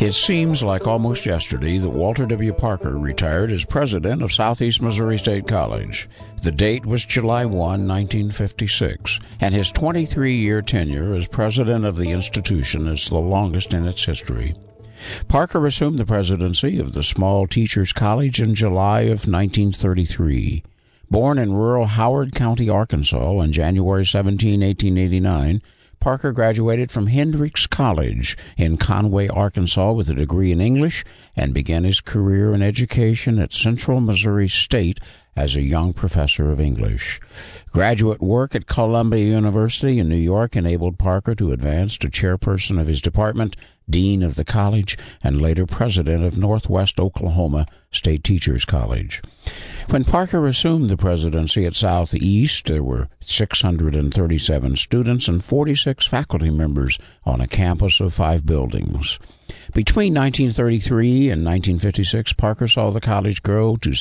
It seems like almost yesterday that Walter W. Parker retired as president of Southeast Missouri State College. The date was July 1, 1956, and his 23-year tenure as president of the institution is the longest in its history. Parker assumed the presidency of the small Teachers College in July of 1933. Born in rural Howard County, Arkansas on January 17, 1889, Parker graduated from Hendrix College in Conway, Arkansas with a degree in English and began his career in education at Central Missouri State as a young professor of English. Graduate work at Columbia University in New York enabled Parker to advance to chairperson of his department, dean of the college, and later president of Northwest Oklahoma State Teachers College. When Parker assumed the presidency at Southeast, there were 637 students and 46 faculty members on a campus of 5 buildings. Between 1933 and 1956, Parker saw the college grow to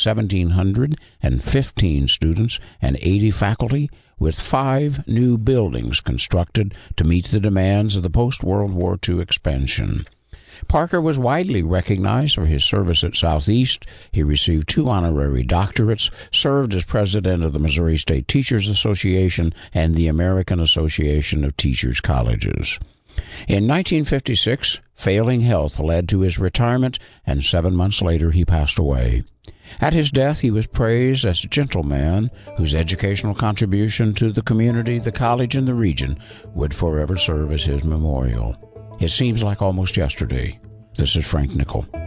1,715 students and 80 faculty, with 5 new buildings constructed to meet the demands of the post-World War II expansion. Parker was widely recognized for his service at Southeast. He received 2 honorary doctorates, served as president of the Missouri State Teachers Association and the American Association of Teachers Colleges. In 1956, failing health led to his retirement, and 7 months later he passed away. At his death, he was praised as a gentleman whose educational contribution to the community, the college, and the region would forever serve as his memorial. It seems like almost yesterday. This is Frank Nickel.